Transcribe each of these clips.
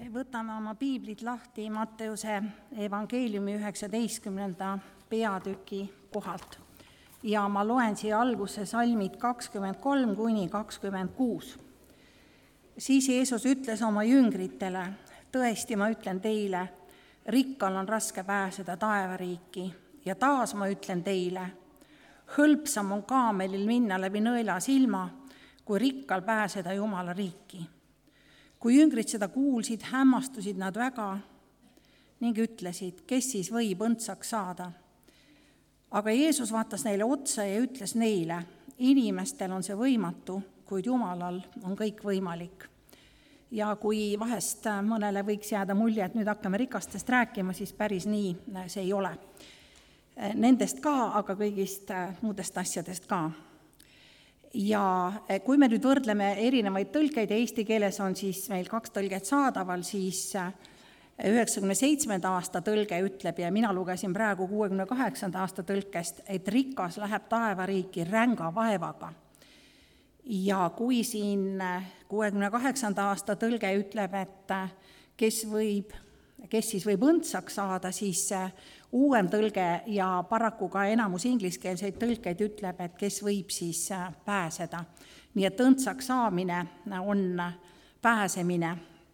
Võtame oma piiblid lahti Matteuse evangeeliumi 19. peatüki kohalt ja ma loen siia algusse salmid 23–26. Siis Jeesus ütles oma jüngritele, tõesti ma ütlen teile, rikkal on raske pääseda taevariiki ja taas ma ütlen teile, hõlpsam on kaamelil minna läbi nõela silma, kui rikkal pääseda Jumala riiki. Kui jüngrid seda kuulsid, hämmastusid nad väga ning ütlesid, kes siis võib õndsaks saada. Aga Jeesus vaatas neile otsa ja ütles neile, inimestel on see võimatu, kuid Jumalal on kõik võimalik. Ja kui vahest mõnele võiks jääda mulje, et nüüd hakkame rikastest rääkima, siis päris nii see ei ole. Nendest ka, aga kõigist muudest asjadest ka. Ja kui me nüüd võrdleme erinevaid tõlkeid ja eesti keeles on siis meil 2 tõlget saadaval, siis 97. aasta tõlge ütleb ja mina lugesin praegu 68. aasta tõlkest, et rikas läheb taevariiki ränga vaevaga. Ja kui siin 68. aasta tõlge ütleb, et kes siis võib õndsaks saada, siis uuem tõlge ja paraku ka enamus ingliskeelseid tõlkeid ütleb, et kes võib siis pääseda. Nii et õndsaks saamine on pääsemine.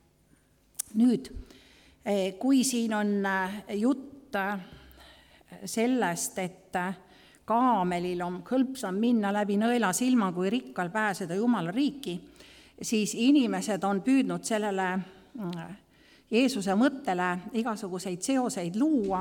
Nüüd, kui siin on jutt sellest, et kaamelil on hõlpsam minna läbi nõela silma, kui rikkal pääseda Jumala riiki, siis inimesed on püüdnud sellele Jeesuse mõttele igasuguseid seoseid luua.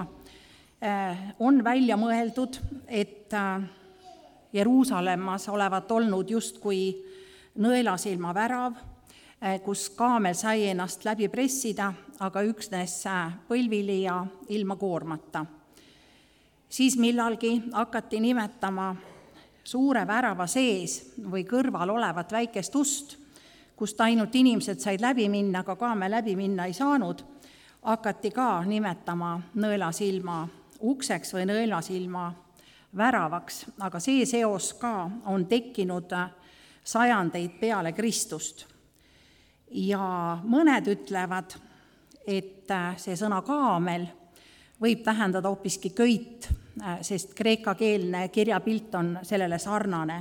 On välja mõeldud, et Jeruusalemmas olevat olnud justkui nõelasilma värav, kus kaamel sai ennast läbi pressida, aga üksnes põlvili ja ilma koormata. Siis millalgi hakati nimetama suure värava sees või kõrval olevat väikest ust, kust ainult inimesed said läbi minna, aga kaamel läbi minna ei saanud, hakati ka nimetama nõelasilma ukseks või nõelasilma väravaks, aga see seos ka on tekkinud sajandeid peale Kristust. Ja mõned ütlevad, et see sõna kaamel võib tähendada hoopiski köit, sest kreekakeelne kirjapilt on sellele sarnane.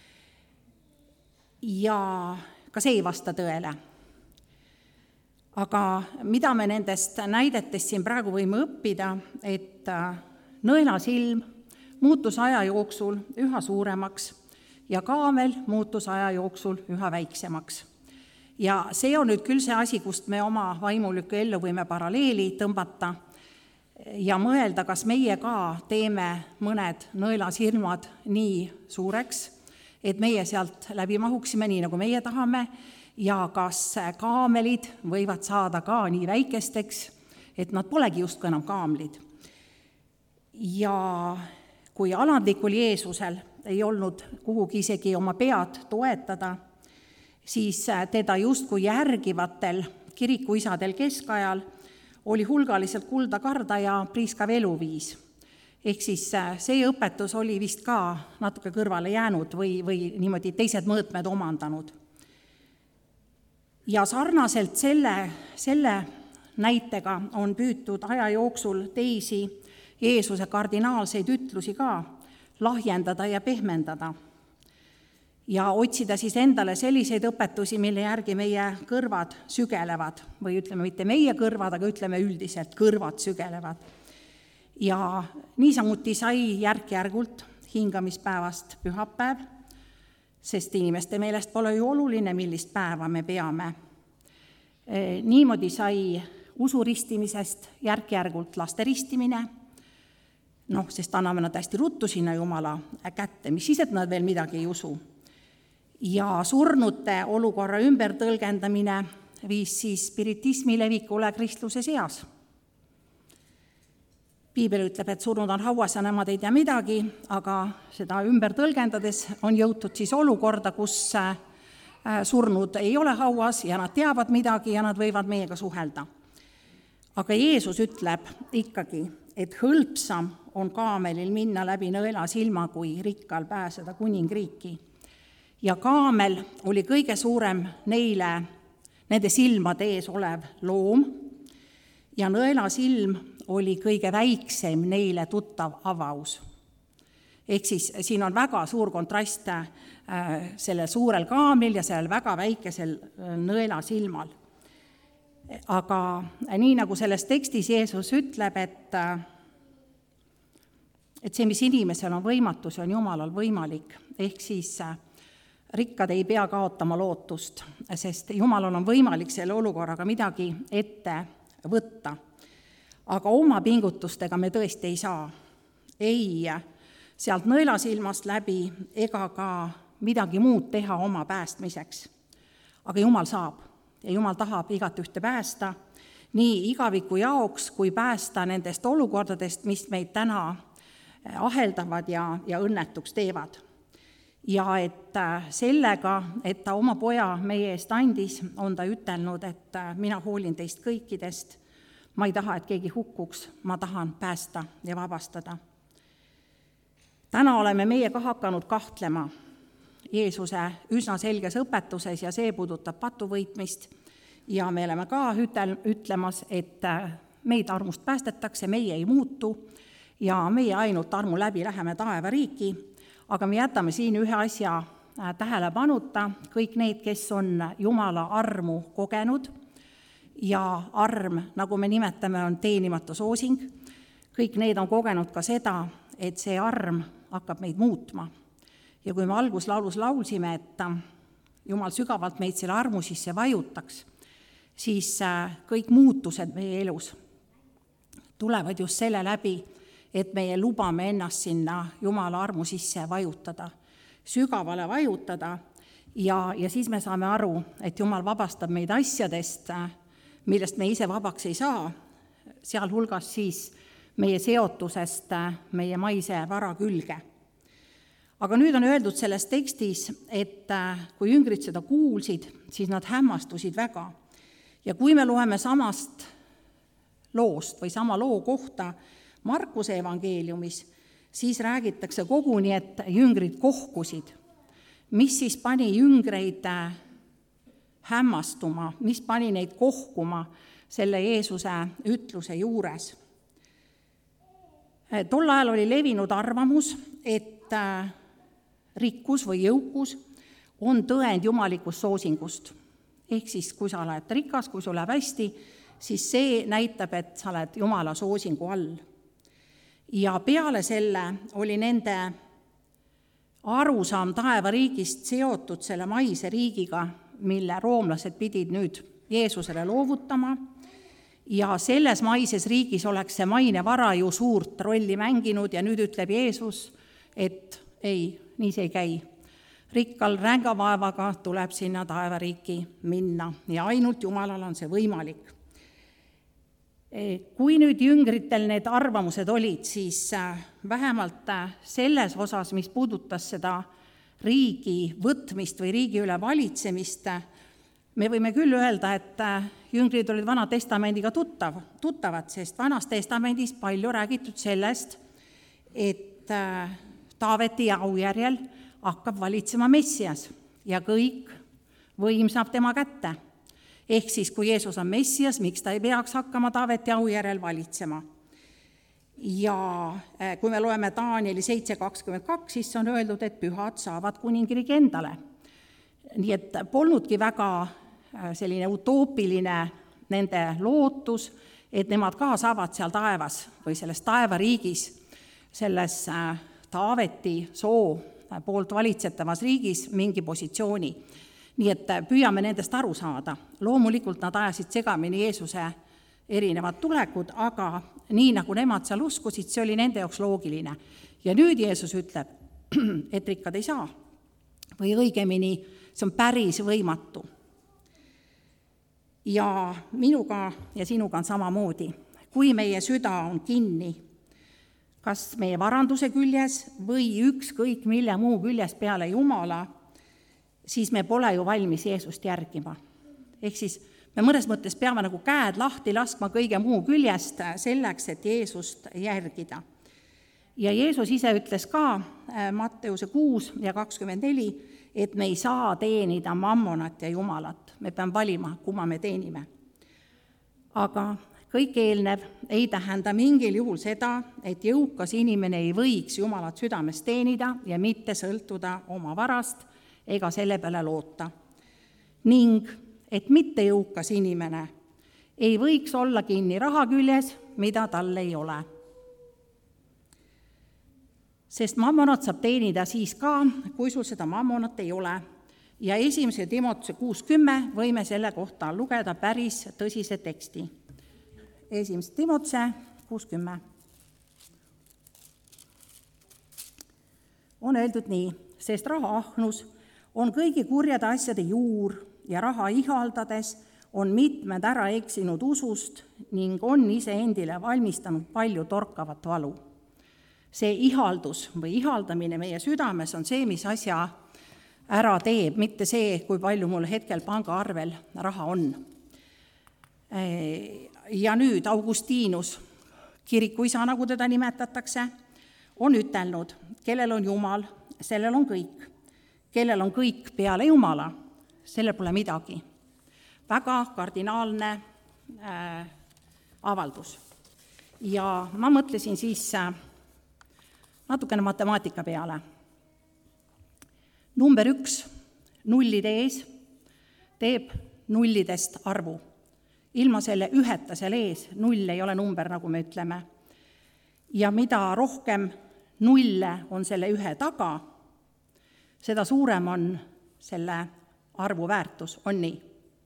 Ja ka see ei vasta tõele. Aga mida me nendest näidetest siin praegu võime õppida, et nõelasilm muutus aja jooksul üha suuremaks ja kaamel muutus aja jooksul üha väiksemaks. Ja see on nüüd küll see asi, kust me oma vaimulikku ellu võime paralleeli tõmbata ja mõelda, kas meie ka teeme mõned nõelasilmad nii suureks, et meie sealt läbi mahuksime nii, nagu meie tahame, ja kas kaamelid võivad saada ka nii väikesteks, et nad polegi justkui enam kaamlid. Ja kui alandlikul Jeesusel ei olnud kuhugi isegi oma pead toetada, siis teda justkui järgivatel kirikuisadel keskajal oli hulgaliselt kulda karda ja priiskav eluviis. Ehk siis see õpetus oli vist ka natuke kõrvale jäänud või niimoodi teised mõõtmed omandanud. Ja sarnaselt selle näitega on püütud aja jooksul teisi Jeesuse kardinaalseid ütlusi ka lahjendada ja pehmendada. Ja otsida siis endale selliseid õpetusi, mille järgi meie kõrvad sügelevad, või ütleme mitte meie kõrvad, aga ütleme üldiselt kõrvad sügelevad. Ja niisamuti sai järk-järgult hingamispäevast pühapäev, sest inimeste meelest pole ju oluline, millist päeva me peame. Niimoodi sai usuristimisest järk-järgult laste ristimine, sest anname nad hästi ruttu sinna Jumala kätte, mis siis, et nad veel midagi ei usu. Ja surnute olukorra ümbertõlgendamine viis siis spiritismi levikule kristluse seas. Piibel ütleb, et surnud on hauas ja nemad ei tea midagi, aga seda ümber tõlgendades on jõutud siis olukorda, kus surnud ei ole hauas ja nad teavad midagi ja nad võivad meiega suhelda. Aga Jeesus ütleb ikkagi, et hõlpsam on kaamelil minna läbi nõela silma, kui rikkal pääseda kuningriiki. Ja kaamel oli kõige suurem nende silmade ees olev loom ja nõelasilm oli kõige väiksem neile tuttav avaus. Ehk siis siin on väga suur kontrast sellel suurel kaamlil ja sellel väga väikesel nõelasilmal. Aga nii nagu selles tekstis Jeesus ütleb, et see, mis inimesel on võimatu, see on Jumalal võimalik. Ehk siis rikkad ei pea kaotama lootust, sest Jumalal on võimalik selle olukorraga midagi ette võtta. Aga oma pingutustega me tõesti ei saa. Ei sealt nõelasilmast läbi ega ka midagi muud teha oma päästmiseks. Aga Jumal saab ja Jumal tahab igat ühte päästa nii igaviku jaoks, kui päästa nendest olukordadest, mis meid täna aheldavad ja õnnetuks teevad. Ja et sellega, et ta oma poja meie eest andis, on ta ütelnud, et mina hoolin teist kõikidest, ma ei taha, et keegi hukkuks, ma tahan päästa ja vabastada. Täna oleme meie ka hakanud kahtlema Jeesuse üsna selges õpetuses ja see puudutab patuvõitmist ja me oleme ka ütlemas, et meid armust päästetakse, meie ei muutu ja meie ainult armu läbi läheme taevariiki, aga me jätame siin ühe asja tähelepanuta, kõik need, kes on Jumala armu kogenud ja arm, nagu me nimetame, on teenimatu soosing, kõik need on kogenud ka seda, et see arm hakkab meid muutma. Ja kui me alguslaulus laulsime, et Jumal sügavalt meid selle armu sisse vajutaks, siis kõik muutused meie elus tulevad just selle läbi, et meie lubame ennast sinna Jumala armu sisse vajutada, sügavale vajutada ja siis me saame aru, et Jumal vabastab meid asjadest, millest me ise vabaks ei saa, sealhulgas siis meie seotusest meie maise vara külge. Aga nüüd on öeldud selles tekstis, et kui jüngrid seda kuulsid, siis nad hämmastusid väga. Ja kui me loeme samast loost või sama loo kohta Markuse evangeeliumis, siis räägitakse koguni, et jüngrid kohkusid. Mis siis pani jüngreid hämmastuma, mis pani neid kohkuma selle Jeesuse ütluse juures? Tol ajal oli levinud arvamus, et rikkus või jõukus on tõend jumalikust soosingust. Ehk siis, kui sa oled rikas, kui sul läheb hästi, siis see näitab, et sa oled Jumala soosingu all. Ja peale selle oli nende arusaam taevariigist seotud selle maise riigiga, mille roomlased pidid nüüd Jeesusele loovutama, ja selles maises riigis oleks see maine vara ju suurt rolli mänginud ja nüüd ütleb Jeesus, et ei, nii see ei käi. Rikkal ränga vaevaga tuleb sinna taevariiki minna ja ainult Jumalal on see võimalik. Kui nüüd jüngritel need arvamused olid, siis vähemalt selles osas, mis puudutas seda riigi võtmist või riigi üle valitsemist, me võime küll öelda, et jüngrid olid Vana Testamendiga tuttavad, sest Vanas Testamendis palju räägitud sellest, et Taaveti aujärjel hakkab valitsema Messias ja kõik võim saab tema kätte. Ehk siis, kui Jeesus on Messias, miks ta ei peaks hakkama Taaveti aujärjel valitsema? Ja kui me loeme Danieli 7.22, siis on öeldud, et pühad saavad kuningriigi endale. Nii et polnudki väga selline utoopiline nende lootus, et nemad ka saavad seal taevas või selles taevariigis, selles Taaveti soo poolt valitsetavas riigis mingi positsiooni. Nii et püüame nendest aru saada. Loomulikult nad ajasid segamini Jeesuse erinevad tulekud, aga nii nagu nemad seal uskusid, see oli nende jaoks loogiline. Ja nüüd Jeesus ütleb, et rikkad ei saa. Või õigemini, see on päris võimatu. Ja minuga ja sinuga on samamoodi. Kui meie süda on kinni, kas meie varanduse küljes või ükskõik mille muu küljes peale Jumala, siis me pole ju valmis Jeesust järgima. Ehk siis me mõnes mõttes peame nagu käed lahti laskma kõige muu küljest selleks, et Jeesust järgida. Ja Jeesus ise ütles ka Matteuse 6 ja 24, et me ei saa teenida mammonat ja Jumalat. Me peame valima, kumma me teenime. Aga kõik eelnev ei tähenda mingil juhul seda, et jõukas inimene ei võiks Jumalat südames teenida ja mitte sõltuda oma varast ega selle peale loota. Ning et mittejõukas inimene ei võiks olla kinni raha küljes, mida tal ei ole. Sest mammonat saab teenida siis ka, kui sul seda mammonat ei ole. Ja 1. Timotuse 6:10 võime selle kohta lugeda päris tõsise teksti. 1. Timotuse 6:10 on öeldud nii, sest rahaahnus on kõigi kurjade asjade juur ja raha ihaldades on mitmed ära eksinud usust ning on iseendile valmistanud palju torkavat valu. See ihaldus või ihaldamine meie südames on see, mis asja ära teeb, mitte see, kui palju mul hetkel pangaarvel raha on. Ja nüüd Augustinus, kirikuisa, nagu teda nimetatakse, on ütelnud, kellel on Jumal, sellel on kõik. Kellel on kõik peale Jumala, sellel pole midagi. Väga kardinaalne avaldus. Ja ma mõtlesin siis natukene matemaatika peale. Number 1 nullide ees teeb nullidest arvu. Ilma selle üheta seal ees, null ei ole number, nagu me ütleme. Ja mida rohkem nulle on selle ühe taga, seda suurem on selle arvu väärtus, on nii.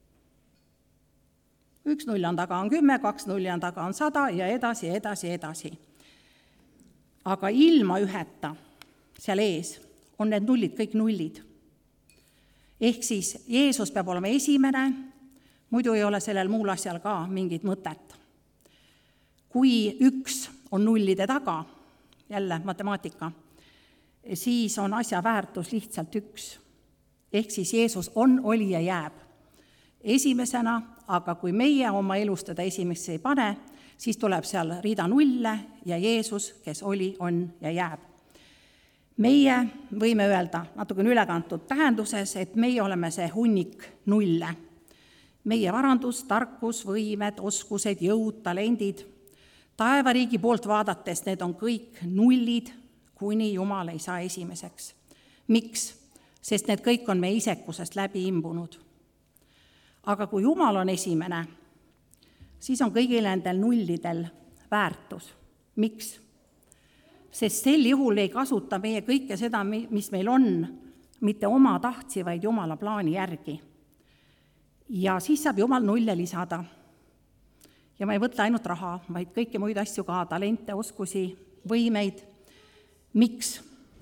1 null on taga on 10, 2 nulli on taga on 100 ja edasi. Aga ilma üheta seal ees on need nullid kõik nullid. Ehk siis Jeesus peab olema esimene, muidu ei ole sellel muul asjal ka mingit mõtet. Kui 1 on nullide taga, jälle matemaatika, siis on asja väärtus lihtsalt 1. Ehk siis Jeesus on, oli ja jääb esimesena, aga kui meie oma elus teda esimesse ei pane, siis tuleb seal rida nulle ja Jeesus, kes oli, on ja jääb. Meie võime öelda natukene ülekantud tähenduses, et meie oleme see hunnik nulle. Meie varandus, tarkus, võimed, oskused, jõud, talendid. Taevariigi poolt vaadates need on kõik nullid, kuni Jumal ei saa esimeseks. Miks? Sest need kõik on meie isekusest läbi imbunud. Aga kui Jumal on esimene, siis on kõigil nendel nullidel väärtus. Miks? Sest sel juhul ei kasuta meie kõike seda, mis meil on, mitte oma tahtsi, vaid Jumala plaani järgi. Ja siis saab Jumal nulle lisada. Ja ma ei võta ainult raha, vaid kõiki muid asju ka, talente, oskusi, võimeid. Miks?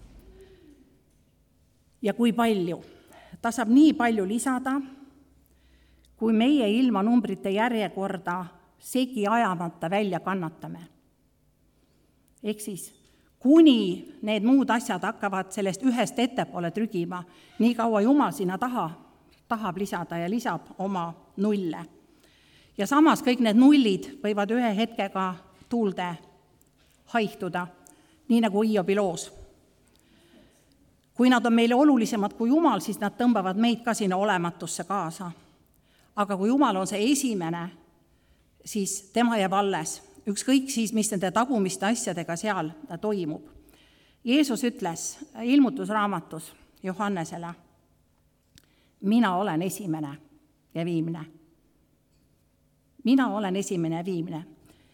Ja kui palju? Ta saab nii palju lisada, kui meie ilma numbrite järjekorda segi ajamata välja kannatame. Ehk siis, kuni need muud asjad hakkavad sellest ühest ettepoole trügima, nii kaua Jumal sinna tahab lisada ja lisab oma nulle. Ja samas kõik need nullid võivad ühe hetkega tuulde haihtuda, nii nagu Hiobi loos. Kui nad on meile olulisemad kui Jumal, siis nad tõmbavad meid ka sinna olematusse kaasa. Aga kui Jumal on see esimene, siis tema jääb alles. Ükskõik siis, mis nende tagumiste asjadega seal toimub. Jeesus ütles ilmutusraamatus Johannesele, mina olen esimene ja viimne. Mina olen esimene ja viimne.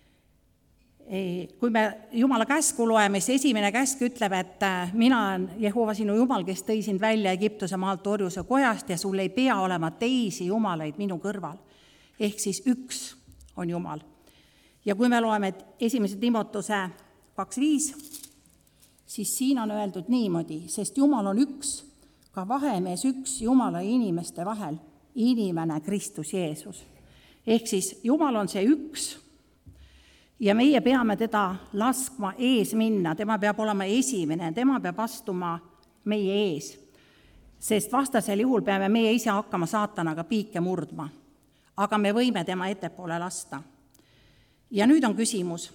Kui me Jumala käsku loeme, siis esimene käsk ütleb, et mina olen Jehova sinu Jumal, kes tõi sind välja Egiptuse maalt orjuse kojast ja sul ei pea olema teisi jumalaid minu kõrval. Ehk siis 1 on Jumal. Ja kui me loeme 1. Timotuse 2:5, siis siin on öeldud niimoodi, sest Jumal on 1, ka vahemees 1 Jumala ja inimeste vahel, inimene Kristus Jeesus. Ehk siis Jumal on see 1 ja meie peame teda laskma ees minna, tema peab olema esimene, tema peab astuma meie ees, sest vastasel juhul peame meie ise hakkama saatanaga piike murdma, aga me võime tema ettepoole lasta. Ja nüüd on küsimus,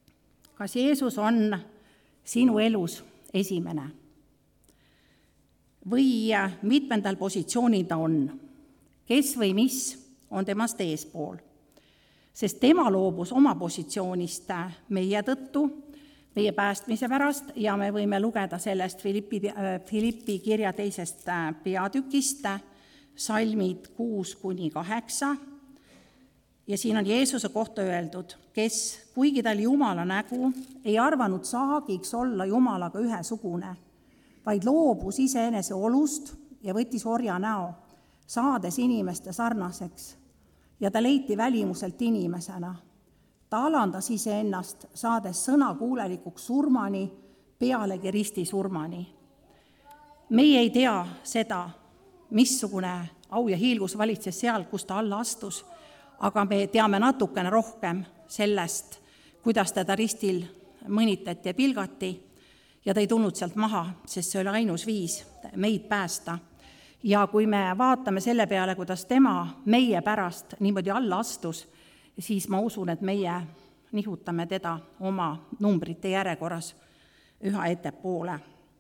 kas Jeesus on sinu elus esimene? või mitmendal positsioonil ta on, kes või mis on temast eespool. Sest tema loobus oma positsioonist meie tõttu, meie päästmise pärast ja me võime lugeda sellest Filippi kirja 2. peatükist, salmid 6-8, ja siin on Jeesuse kohta öeldud, kes, kuigi ta oli Jumala nägu, ei arvanud saagiks olla Jumalaga ühesugune, vaid loobus iseenese olust ja võttis orja näo, saades inimeste sarnaseks, ja ta leiti välimuselt inimesena. Ta alandas iseennast, saades sõnakuulelikuks surmani, pealegi ristisurmani. Meie ei tea seda, missugune au ja hiilgus valitses seal, kus ta alla astus, aga me teame natukene rohkem sellest, kuidas teda ristil mõnitati ja pilgati ja ta ei tulnud sealt maha, sest see oli ainus viis meid päästa. Ja kui me vaatame selle peale, kuidas tema meie pärast niimoodi alla astus, siis ma usun, et meie nihutame teda oma numbrite järjekorras üha ettepoole.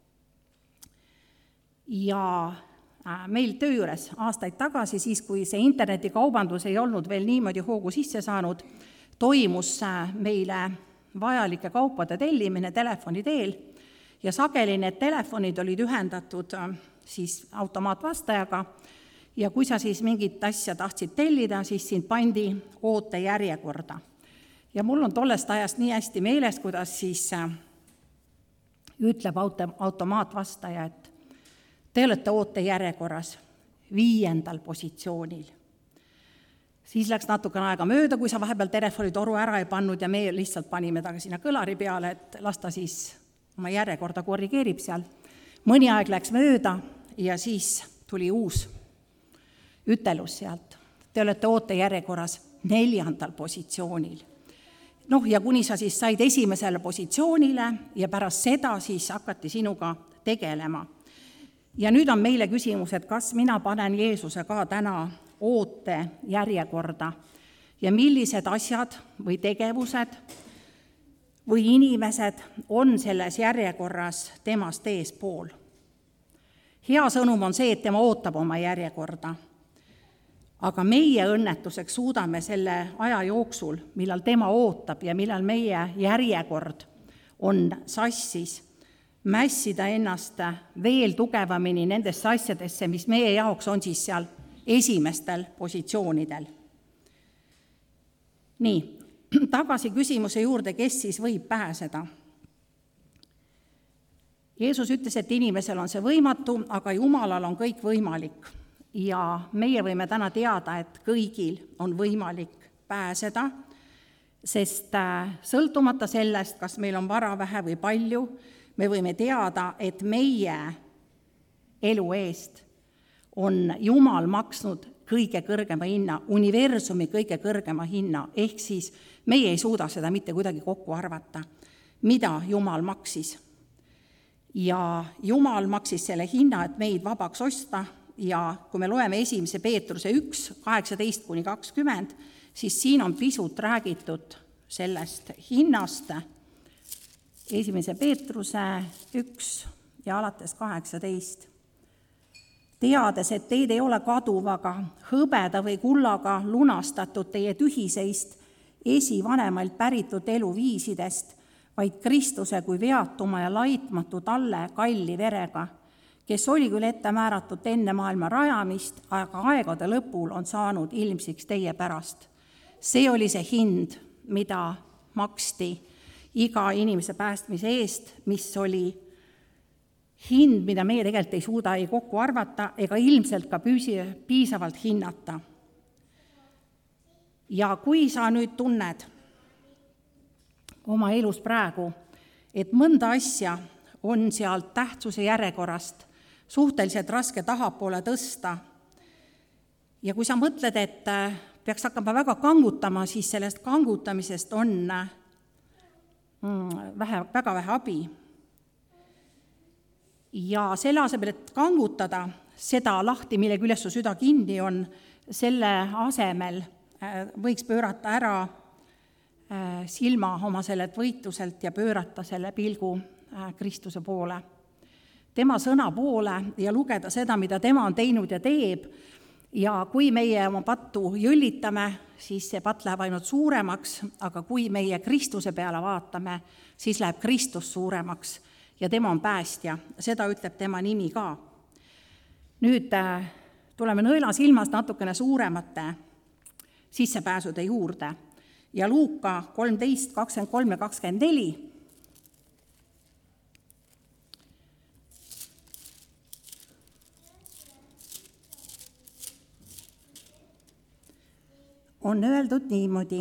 Ja meil töö juures aastaid tagasi, siis kui see internetikaubandus ei olnud veel niimoodi hoogu sisse saanud, toimus meile vajalike kaupade tellimine telefoni teel ja sageli need telefonid olid ühendatud siis automaatvastajaga ja kui sa siis mingit asja tahtsid tellida, siis sind pandi ootejärjekorda. Ja mul on tollest ajast nii hästi meeles, kuidas siis ütleb automaatvastaja, et te olete ootejärjekorras 5. positsioonil. Siis läks natukene aega mööda, kui sa vahepeal telefonitoru ära ei pannud ja me lihtsalt panime taga sinna kõlari peale, et las ta siis oma järjekorda korrigeerib seal. Mõni aeg läks mööda ja siis tuli uus ütelus sealt. Te olete ootejärjekorras 4. positsioonil. Ja kuni sa siis said esimesele positsioonile ja pärast seda siis hakati sinuga tegelema. Ja nüüd on meile küsimus, et kas mina panen Jeesuse ka täna ootejärjekorda ja millised asjad või tegevused või inimesed on selles järjekorras temast eespool. Hea sõnum on see, et tema ootab oma järjekorda, aga meie õnnetuseks suudame selle aja jooksul, millal tema ootab ja millal meie järjekord on sassis, mässida ennast veel tugevamini nendesse asjadesse, mis meie jaoks on siis seal esimestel positsioonidel. Nii, tagasi küsimuse juurde, kes siis võib pääseda. Jeesus ütles, et inimesel on see võimatu, aga Jumalal on kõik võimalik. Ja meie võime täna teada, et kõigil on võimalik pääseda, sest sõltumata sellest, kas meil on vara vähe või palju, me võime teada, et meie elu eest on Jumal maksnud kõige kõrgema hinna, universumi kõige kõrgema hinna, ehk siis meie ei suuda seda mitte kuidagi kokku arvata, mida Jumal maksis. Ja Jumal maksis selle hinna, et meid vabaks osta ja kui me loeme 1. Peetruse 1, 18-20, siis siin on pisut räägitud sellest hinnast, 1. Peetruse 1 ja alates 18. Teades, et teid ei ole kaduvaga, hõbeda või kullaga lunastatud teie tühiseist esivanemalt päritud eluviisidest, vaid Kristuse kui veatuma ja laitmatu talle kalli verega, kes oli küll ette määratud enne maailma rajamist, aga aegade lõpul on saanud ilmsiks teie pärast. See oli see hind, mida maksti iga inimese päästmise eest, mis oli hind, mida meie tegelikult ei suuda ei kokku arvata ega ilmselt ka piisavalt hinnata. Ja kui sa nüüd tunned oma elus praegu, et mõnda asja on sealt tähtsuse järjekorrast suhteliselt raske tahapoole tõsta ja kui sa mõtled, et peaks hakkama väga kangutama, siis sellest kangutamisest on väga vähe abi. Ja selle asemel, et kangutada seda lahti, mille küljes su süda kinni on, selle asemel võiks pöörata ära silma oma sellelt võitluselt ja pöörata selle pilgu Kristuse poole. tema sõna poole ja lugeda seda, mida tema on teinud ja teeb. Ja kui meie oma pattu jõllitame, siis see patt läheb ainult suuremaks, aga kui meie Kristuse peale vaatame, siis läheb Kristus suuremaks ja tema on päästja. Seda ütleb tema nimi ka. Nüüd tuleme nõelasilmast natukene suuremate sissepääsude juurde. Ja Luuka 13, 23 ja 24 on öeldud niimoodi.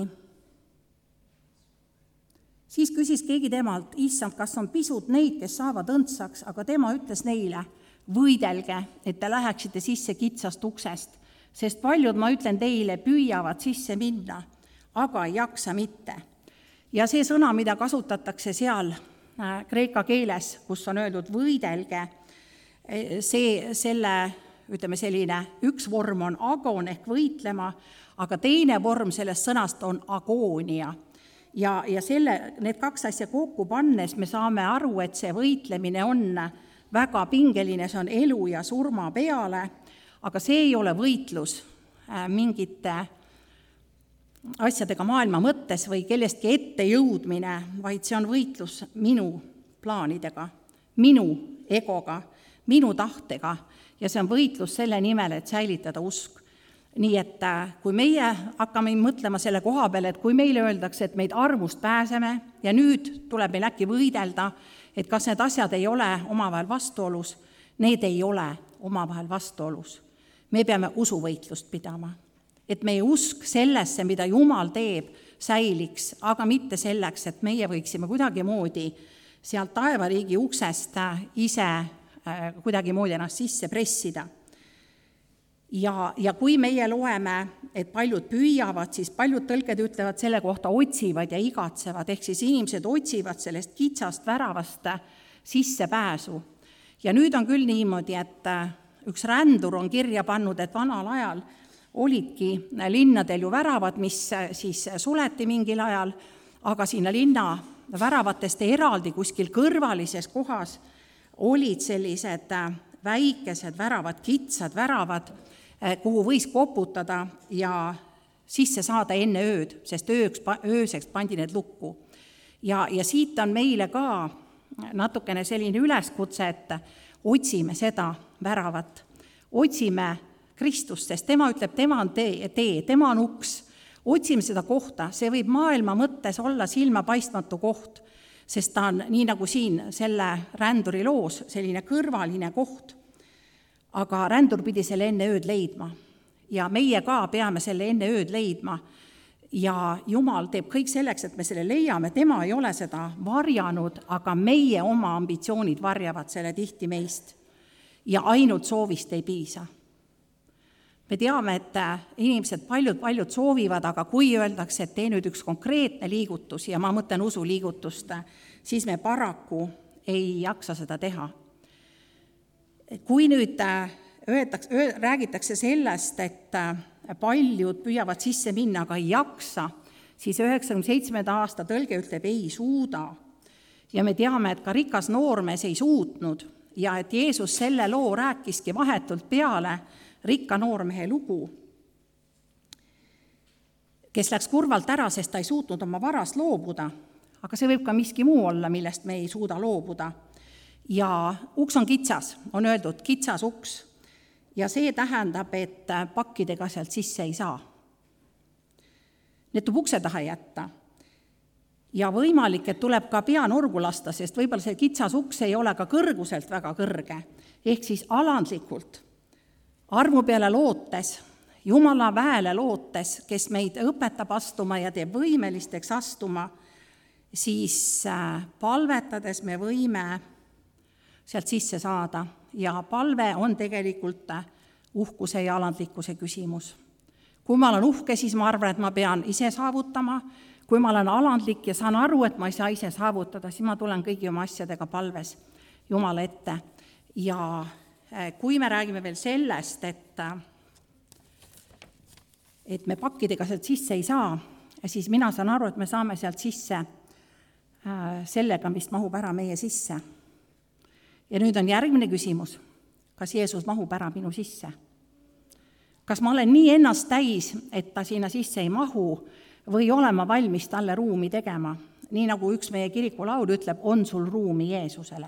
Siis küsis keegi temalt, issand, kas on pisut neid, kes saavad õndsaks, aga tema ütles neile, võidelge, et te läheksite sisse kitsast uksest, sest paljud, ma ütlen teile, püüavad sisse minna, aga ei jaksa mitte. Ja see sõna, mida kasutatakse seal kreeka keeles, kus on öeldud võidelge, selline üks vorm on agon ehk võitlema, aga teine vorm sellest sõnast on agoonia. Ja need kaks asja kokku pannes me saame aru, et see võitlemine on väga pingeline, see on elu ja surma peale, aga see ei ole võitlus mingite asjadega maailma mõttes või kellestki ette jõudmine, vaid see on võitlus minu plaanidega, minu egoga, minu tahtega ja see on võitlus selle nimel, et säilitada usk. Nii et kui meie hakkame mõtlema selle koha peale, et kui meile öeldakse, et meid armust pääseme ja nüüd tuleb meil äkki võidelda, et kas need asjad ei ole omavahel vastuolus, need ei ole omavahel vastuolus. Me peame usuvõitlust pidama, et meie usk sellesse, mida Jumal teeb, säiliks, aga mitte selleks, et meie võiksime kuidagimoodi sealt taevariigi uksest ise kuidagimoodi ennast sisse pressida. Ja kui meie loeme, et paljud püüavad, siis paljud tõlked ütlevad selle kohta otsivad ja igatsevad, ehk siis inimesed otsivad sellest kitsast väravast sissepääsu. Ja nüüd on küll niimoodi, et üks rändur on kirja pannud, et vanal ajal olidki linnadel ju väravad, mis siis suleti mingil ajal, aga sinna linna väravatest eraldi kuskil kõrvalises kohas olid sellised väikesed väravad, kitsad väravad, kuhu võis koputada ja sisse saada enne ööd, sest ööseks pandi need lukku. Ja siit on meile ka natukene selline üleskutse, et otsime seda väravat, otsime Kristust, sest tema ütleb, tema on tee, tema on uks. Otsime seda kohta, see võib maailma mõttes olla silmapaistmatu koht, sest ta on nii nagu siin selle ränduri loos selline kõrvaline koht. Aga rändur pidi selle enne ööd leidma ja meie ka peame selle enne ööd leidma ja Jumal teeb kõik selleks, et me selle leiame, tema ei ole seda varjanud, aga meie oma ambitsioonid varjavad selle tihti meist ja ainult soovist ei piisa. Me teame, et inimesed paljud soovivad, aga kui öeldakse, et tee nüüd üks konkreetne liigutus ja ma mõtlen usuliigutust, siis me paraku ei jaksa seda teha. Kui nüüd räägitakse sellest, et paljud püüavad sisse minna, aga ei jaksa, siis 97. aasta tõlge ütleb, ei suuda. Ja me teame, et ka rikas noormees ei suutnud ja et Jeesus selle loo rääkiski vahetult peale rikka noormehe lugu, kes läks kurvalt ära, sest ta ei suutnud oma varast loobuda, aga see võib ka miski muu olla, millest me ei suuda loobuda. Ja uks on kitsas, on öeldud kitsas uks ja see tähendab, et pakkidega sealt sisse ei saa. Need tuleb ukse taha jätta ja võimalik, et tuleb ka peanorgu lasta, sest võib-olla see kitsas uks ei ole ka kõrguselt väga kõrge, ehk siis alandlikult, armu peale lootes, Jumala väele lootes, kes meid õpetab astuma ja teeb võimelisteks astuma, siis palvetades me võime sealt sisse saada ja palve on tegelikult uhkuse ja alandlikkuse küsimus. Kui ma olen uhke, siis ma arvan, et ma pean ise saavutama, kui ma olen alandlik ja saan aru, et ma ei saa ise saavutada, siis ma tulen kõigi oma asjadega palves Jumala ette. Ja kui me räägime veel sellest, et me pakkidega sealt sisse ei saa, siis mina saan aru, et me saame sealt sisse sellega, mis mahub ära meie sisse. Ja nüüd on järgmine küsimus, kas Jeesus mahub ära minu sisse? Kas ma olen nii ennast täis, et ta sinna sisse ei mahu või olen ma valmis talle ruumi tegema? Nii nagu üks meie kirikulaul ütleb, on sul ruumi Jeesusele.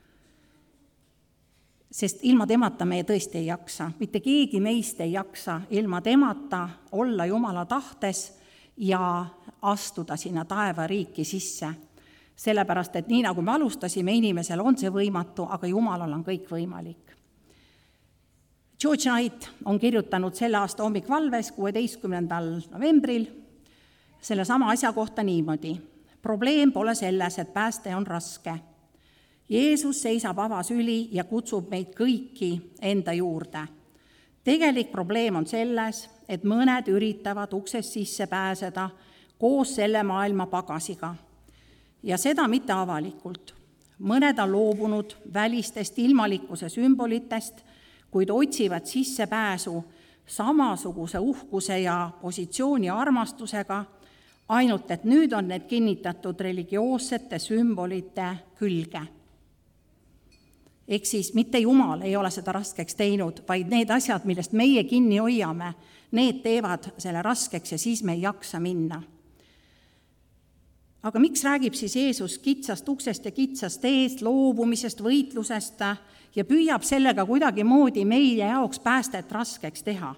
Sest ilma temata me tõesti ei jaksa, mitte keegi meist ei jaksa ilma temata olla Jumala tahtes ja astuda sinna taevariiki sisse. Sellepärast, et nii nagu me alustasime, inimesel on see võimatu, aga Jumalal on kõik võimalik. George Knight on kirjutanud selle aasta hommikvalves 16. novembril selle sama asja kohta niimoodi. Probleem pole selles, et pääste on raske. Jeesus seisab avasüli ja kutsub meid kõiki enda juurde. Tegelik probleem on selles, et mõned üritavad uksest sisse pääseda koos selle maailma pagasiga. Ja seda mitte avalikult. Mõned on loobunud välistest ilmalikkuse sümbolitest, kuid otsivad sissepääsu samasuguse uhkuse ja positsiooni armastusega, ainult et nüüd on need kinnitatud religioossete sümbolite külge. Ehk siis mitte Jumal ei ole seda raskeks teinud, vaid need asjad, millest meie kinni hoiame, need teevad selle raskeks ja siis me ei jaksa minna. Aga miks räägib siis Jeesus kitsast uksest ja kitsast teest, loobumisest, võitlusest ja püüab sellega kuidagi moodi meie jaoks päästet raskeks teha?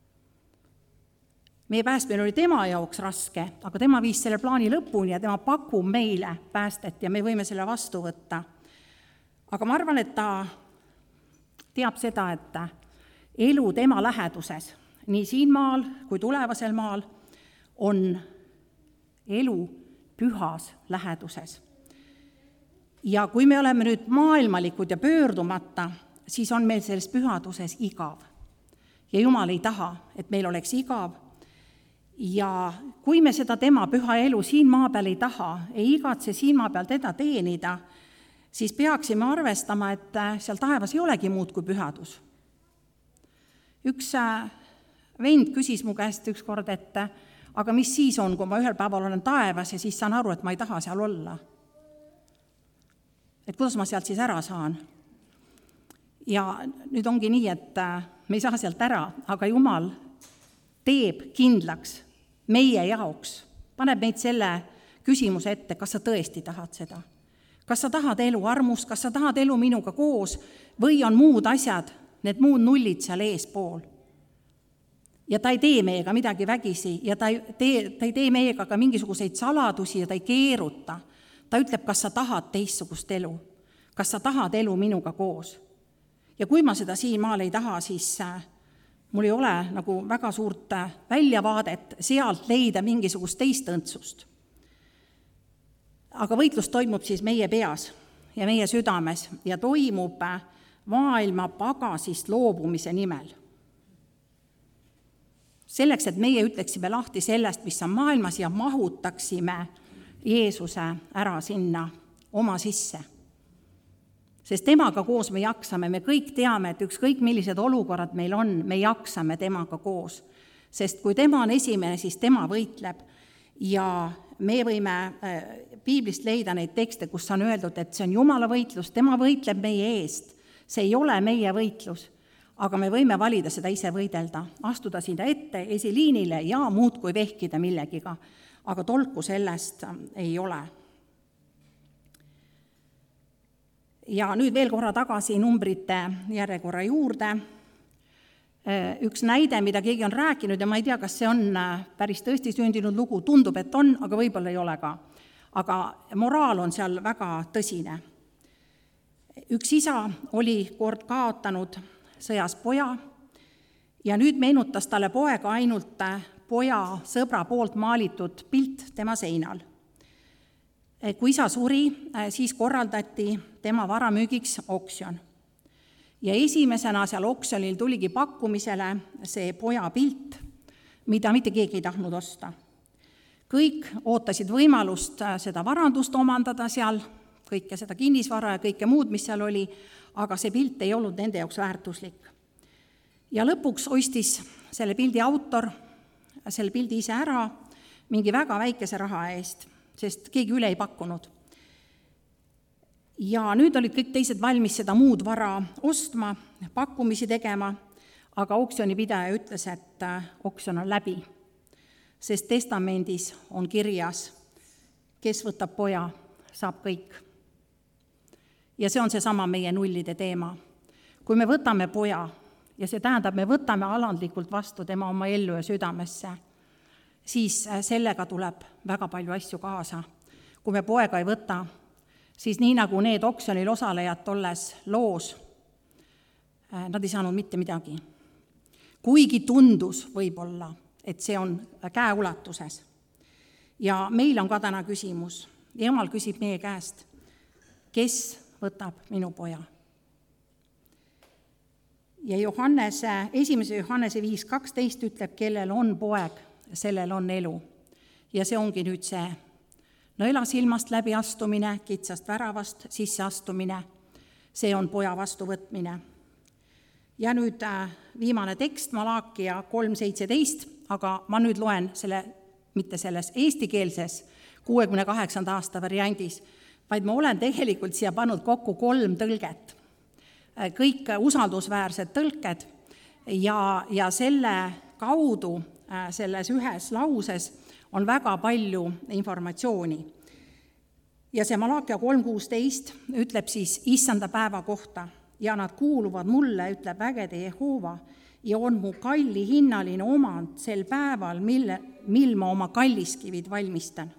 Meie päästmine oli tema jaoks raske, aga tema viis selle plaani lõpuni ja tema pakub meile päästet ja me võime selle vastu võtta. Aga ma arvan, et ta teab seda, et elu tema läheduses, nii siin maal kui tulevasel maal, on elu pühas läheduses. Ja kui me oleme nüüd maailmalikud ja pöördumata, siis on meil selles pühaduses igav. Ja Jumal ei taha, et meil oleks igav. Ja kui me seda tema püha elu siin maa peal ei taha, ei igatse siin maa peal teda teenida, siis peaksime arvestama, et seal taevas ei olegi muud kui pühadus. Üks vend küsis mu käest üks kord, et aga mis siis on, kui ma ühel päeval olen taevas ja siis saan aru, et ma ei taha seal olla? Et kuidas ma sealt siis ära saan? Ja nüüd ongi nii, et me ei saa sealt ära, aga Jumal teeb kindlaks meie jaoks, paneb meid selle küsimuse ette, kas sa tõesti tahad seda? Kas sa tahad elu armust, kas sa tahad elu minuga koos või on muud asjad, need muud nullid seal eespool? Ja ta ei tee meiega midagi vägisi ja ta ei tee meiega ka mingisuguseid saladusi ja ta ei keeruta. Ta ütleb, kas sa tahad teistsugust elu, kas sa tahad elu minuga koos. Ja kui ma seda siin maal ei taha, siis mul ei ole nagu väga suurt väljavaadet sealt leida mingisugust teist õndsust. Aga võitlus toimub siis meie peas ja meie südames ja toimub maailma pagasist loobumise nimel. Selleks, et meie ütleksime lahti sellest, mis on maailmas ja mahutaksime Jeesuse ära sinna oma sisse. Sest temaga koos me jaksame, me kõik teame, et ükskõik millised olukorrad meil on, me jaksame temaga koos. Sest kui tema on esimene, siis tema võitleb ja me võime piiblist leida neid tekste, kus on öeldud, et see on Jumala võitlus, tema võitleb meie eest. See ei ole meie võitlus, aga me võime valida seda ise võidelda, astuda sinna ette esiliinile ja muudkui vehkida millegiga, aga tolku sellest ei ole. Ja nüüd veel korra tagasi numbrite järjekorra juurde. Üks näide, mida keegi on rääkinud ja ma ei tea, kas see on päris tõesti sündinud lugu, tundub, et on, aga võib-olla ei ole ka. Aga moraal on seal väga tõsine. Üks isa oli kord kaotanud sõjas poja ja nüüd meenutas talle poega ainult poja sõbra poolt maalitud pilt tema seinal. Kui isa suri, siis korraldati tema varamüügiks oksjon. Ja esimesena seal oksjonil tuligi pakkumisele see poja pilt, mida mitte keegi ei tahtnud osta. Kõik ootasid võimalust seda varandust omandada seal, kõike seda kinnisvara ja kõike muud, mis seal oli, aga see pilt ei olnud nende jaoks väärtuslik. Ja lõpuks ostis selle pildi autor selle pildi ise ära mingi väga väikese raha eest, sest keegi üle ei pakkunud. Ja nüüd olid kõik teised valmis seda muud vara ostma, pakkumisi tegema, aga oksjonipidaja ütles, et oksjon on läbi, sest testamendis on kirjas, kes võtab poja, saab kõik. Ja see on seesama meie nullide teema. Kui me võtame poja, ja see tähendab, me võtame alandlikult vastu tema oma ellu ja südamesse, siis sellega tuleb väga palju asju kaasa. Kui me poega ei võta, siis nii nagu need oksjonil osalejad tolles loos, nad ei saanud mitte midagi. Kuigi tundus võib-olla, et see on käeulatuses. Ja meil on ka täna küsimus. Jumal küsib meie käest, kes võtab minu poja? Ja 1. Johannese 5:12 ütleb, kellel on poeg, sellel on elu. Ja see ongi nüüd see nõelasilmast läbi astumine, kitsast väravast sisse astumine, see on poja vastuvõtmine. Ja nüüd viimane tekst, Malaakia 3:17, aga ma nüüd loen selle, mitte selles eestikeelses 68. aasta variandis, vaid ma olen tegelikult siia pannud kokku 3 tõlget. Kõik usaldusväärsed tõlked ja selle kaudu selles ühes lauses on väga palju informatsiooni. Ja see Malaakia 3:16 ütleb siis issanda päeva kohta ja nad kuuluvad mulle, ütleb vägede Jehova, ja on mu kalli hinnaline omand sel päeval, mil ma oma kalliskivid valmistan.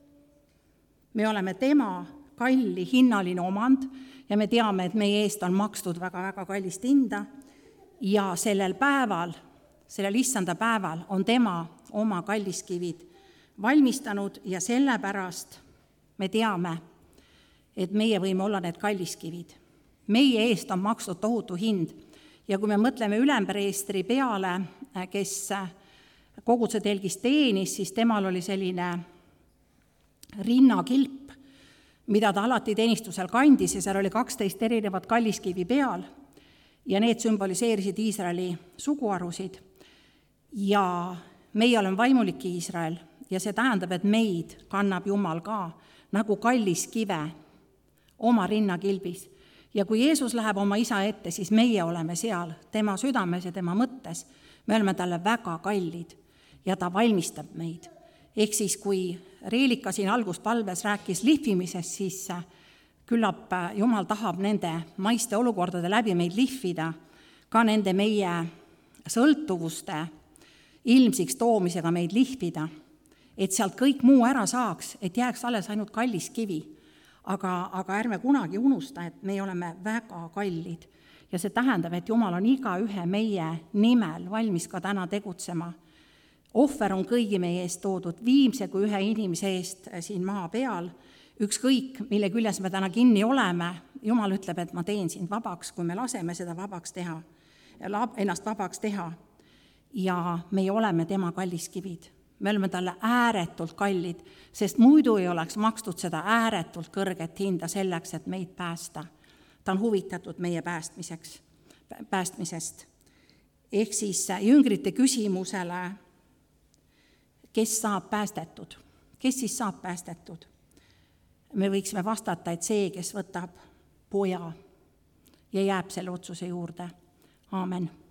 Me oleme tema kalli hinnaline omand ja me teame, et meie eest on makstud väga-väga kallist hinda ja sellel päeval, sellel issanda päeval on tema oma kalliskivid valmistanud ja sellepärast me teame, et meie võime olla need kalliskivid. Meie eest on makstud tohutu hind ja kui me mõtleme ülempreestri peale, kes koguduse telgis teenis, siis temal oli selline rinnakilp, mida ta alati teenistusel kandis ja seal oli 12 erinevat kalliskivi peal ja need sümboliseerisid Iisraeli suguharusid ja meie oleme vaimulik Iisrael ja see tähendab, et meid kannab Jumal ka nagu kalliskive oma rinnakilbis. Ja kui Jeesus läheb oma isa ette, siis meie oleme seal tema südames ja tema mõttes. Me oleme talle väga kallid ja ta valmistab meid. Ehk siis, kui Reelika siin alguspalves rääkis lihvimisest, siis küllap Jumal tahab nende maiste olukordade läbi meid lihvida, ka nende meie sõltuvuste ilmsiks toomisega meid lihvida, et sealt kõik muu ära saaks, et jääks alles ainult kallis kivi. Aga ärme kunagi unusta, et me oleme väga kallid ja see tähendab, et Jumal on igaühe meie nimel valmis ka täna tegutsema. Ohver on kõigi meie eest toodud, viimse kui ühe inimese eest siin maa peal, ükskõik, mille küljes me täna kinni oleme, Jumal ütleb, et ma teen sind vabaks, kui me laseme seda vabaks teha, ennast vabaks teha ja meie oleme tema kalliskivid. Me oleme talle ääretult kallid, sest muidu ei oleks makstud seda ääretult kõrget hinda selleks, et meid päästa. Ta on huvitatud meie päästmisest. Ehk siis jüngrite küsimusele, kes saab päästetud? Kes siis saab päästetud? Me võiksime vastata, et see, kes võtab poja ja jääb selle otsuse juurde. Aamen.